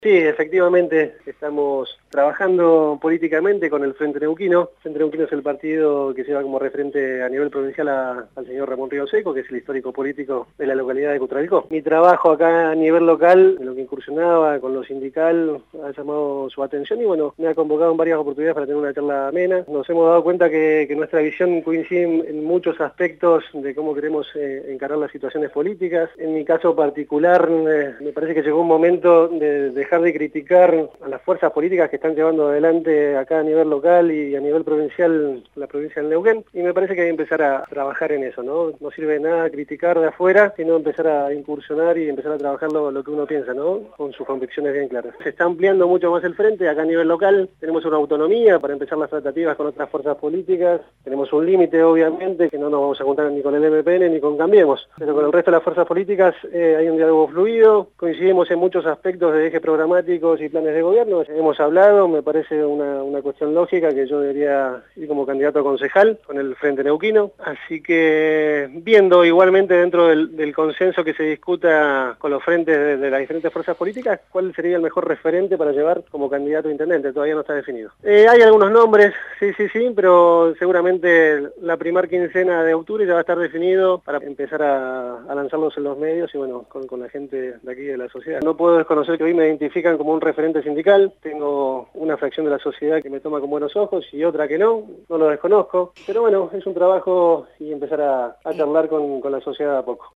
Sí, efectivamente, estamos trabajando políticamente con el Frente Neuquino. El Frente Neuquino es el partido que lleva como referente a nivel provincial al señor Ramón Río Seco, que es el histórico político de la localidad de Cutralcó. Mi trabajo acá a nivel local, en lo que incursionaba con lo sindical, ha llamado su atención y bueno, me ha convocado en varias oportunidades para tener una charla amena. Nos hemos dado cuenta que nuestra visión coincide en muchos aspectos de cómo queremos encarar las situaciones políticas. En mi caso particular, me parece que llegó un momento de dejar de criticar a las fuerzas políticas que están llevando adelante acá a nivel local y a nivel provincial la provincia del Neuquén, y me parece que hay que empezar a trabajar en eso, ¿no? No sirve de nada criticar de afuera, sino empezar a incursionar y empezar a trabajar lo que uno piensa, ¿no? Con sus convicciones bien claras. Se está ampliando mucho más el frente acá a nivel local, tenemos una autonomía para empezar las tratativas con otras fuerzas políticas, tenemos un límite obviamente, que no nos vamos a juntar ni con el MPN ni con Cambiemos, pero con el resto de las fuerzas políticas hay un diálogo fluido, coincidimos en muchos aspectos de eje programáticos y planes de gobierno. Hemos hablado, me parece una cuestión lógica que yo debería ir como candidato a concejal con el Frente Neuquino. Así que viendo igualmente dentro del consenso que se discuta con los frentes de las diferentes fuerzas políticas, cuál sería el mejor referente para llevar como candidato a intendente. Todavía no está definido. Hay algunos nombres, sí, pero seguramente la primera quincena de octubre ya va a estar definido para empezar a lanzarlos en los medios y bueno, con la gente de aquí de la sociedad. No puedo desconocer que hoy me identifican como un referente sindical, tengo una fracción de la sociedad que me toma con buenos ojos y otra que no lo desconozco, pero bueno, es un trabajo y empezar a charlar con la sociedad a poco.